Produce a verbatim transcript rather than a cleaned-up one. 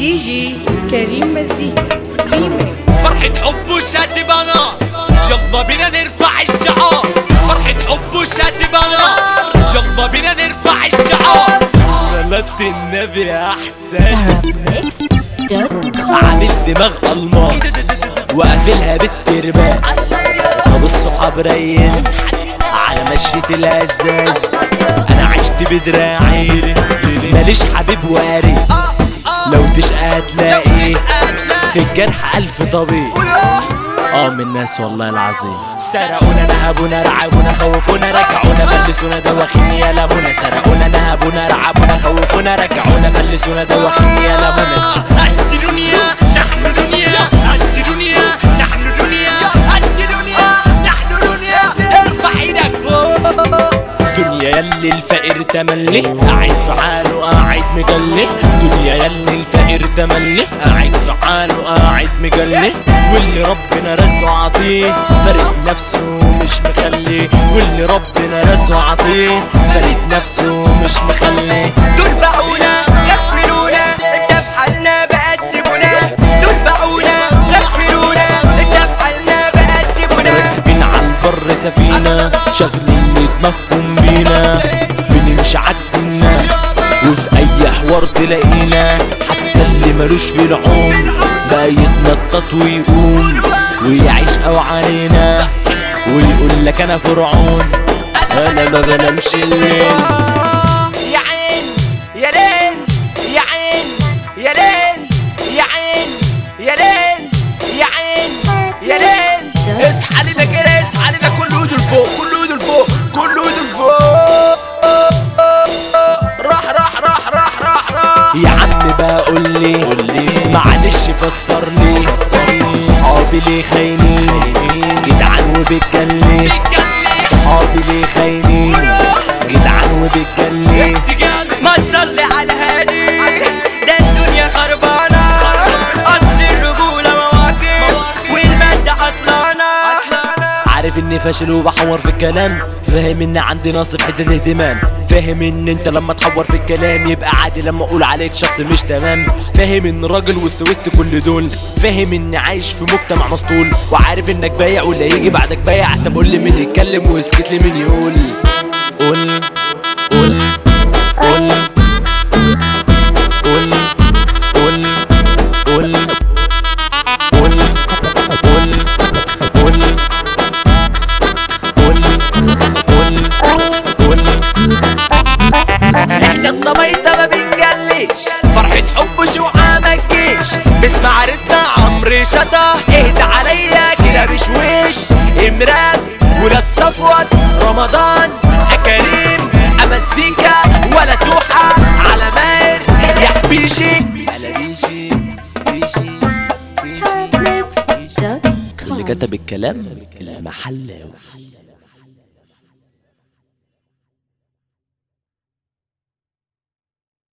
دي جي كريم مزيكا ريميكس. فرحة حب وشاد بنار، يلا بينا نرفع الشعار. فرحة حب وشاد بنار، يلا بينا نرفع الشعار. صلاة النبي أحسن. عامل دماغ الماس وقافلها بالترباس. طب الصحاب رايقين على مشية الهزاز. أنا عشت بدراعي ماليش حبيب وقريب، لو تشقى هتلاقي في الجرح ألف طبيب. اه من الناس والله العظيم سرقونا نهبونا رعبونا خوفونا رجعونا فلسونا دواخين يا لمونا. سرقونا نهبونا رعبونا خوفونا رجعونا فلسونا دواخين يا لمونا. أنت دنيا نحن دنيا، أنت دنيا نحن دنيا، أنت دنيا نحن دنيا. ارفع ايدك فوق. دنيا يلي الفقير تملي قاعد في حاله قاعد مجلي. دنيا يلي الفقير تملي قاعد في حاله قاعد مجلي. واللي ربنا رزقه عطيه فارق نفسه مش مخلي. واللي ربنا رزقه عطيه فارق نفسه مش مخلي. دول باعونا غفلونا انت في حالنا بقى تسيبونا. دول باعونا غفلونا انت في حالنا بقى تسيبونا. راكبين على البر سفينة شاغلين دماغكم بينا. بنمشي عكس الناس وفي اي حوار تلاقينا. حتى اللي ملوش في العون بقى يتنطط ويقوم ويعيش او علينا ويقول لك انا فرعون انا ما بنامش الليل. يا عين يا ليل يا عين يا ليل يا عين يا ليل يا عين يا ليل. اصحى لنا كده اصحى لنا كل ايده لفوق كل ايده لفوق كل ايده لفوق. راح راح راح راح راح راح. يا عم بقول لي معلش فسرني صحابي ليه خاينين جدعان وبتجلي. صحابي ليه خاينين جدعان وبتجلي. ما تصلي على الهادي ده الدنيا خربانة. أصل الرجولة مواقف والمادة عطلانة. عارف اني فاشل وبحور في الكلام، فاهم ان عندي نقص في حته اهتمام. فاهم ان انت لما تحور في الكلام يبقى عادي لما اقول عليك شخص مش تمام. فاهم ان راجل وسط وسط كل دول. فاهم اني عايش في مجتمع مسطول وعارف انك بايع واللي هيجي بعدك بايع. طب قول لي مين يتكلم واسكت لي مين يقول. قول قول قول قول قول قول قول قول قول احنا الطبيطة ما بنجليش فرحة حب شوقة ما تجيش. باسم عريسنا عمرو شطة اهدى عليا كده بشويش. امران ولاد صفوت رمضان كريم امزيكا ولا توحة على ماهر يا حبيشي على بيشي بيشي بيشي. اللي كتب الكلام المحل